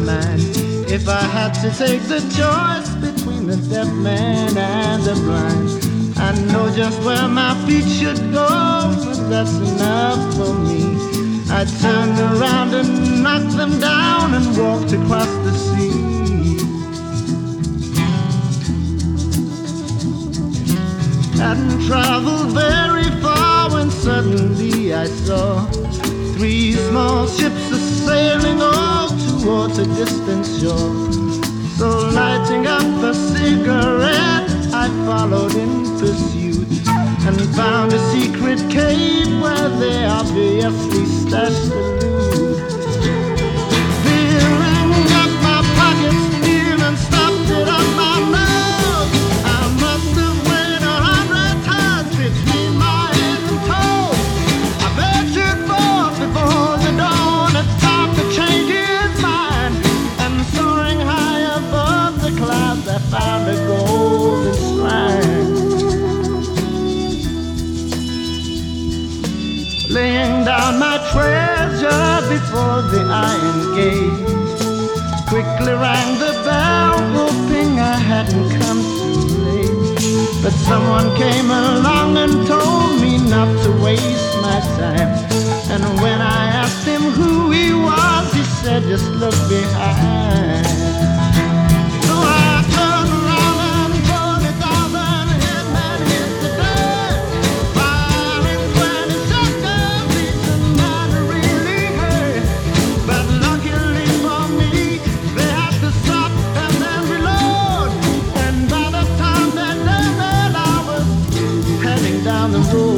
mind. If I had to take the choice between the deaf man and the blind, I know just where my feet should go, and that's enough for me. I turned around and knocked them down and walked across the sea. Hadn't traveled very far when suddenly I saw 3 small ships a-sailing all towards a distant shore. So lighting up a cigarette, I followed in pursuit and found a secret cave where they obviously stashed the loot. Filling up my pockets, even stopped it on my nose. I must have weighed 100 tons between my head and toes. I ventured forth before the dawn, it's time to change his mind. And soaring high above the clouds, I found a golden shrine. Laying down my treasure before the iron gate, quickly rang the bell, hoping I hadn't come too late. But someone came along and told me not to waste my time. And when I asked him who he was, he said, just look behind. So I turned around and 20,000 hitmen hit the dirt, firing 20 shotguns, each man really hurt. But luckily for me, they had to stop and then reload. And by the time they done that, I was heading down the road.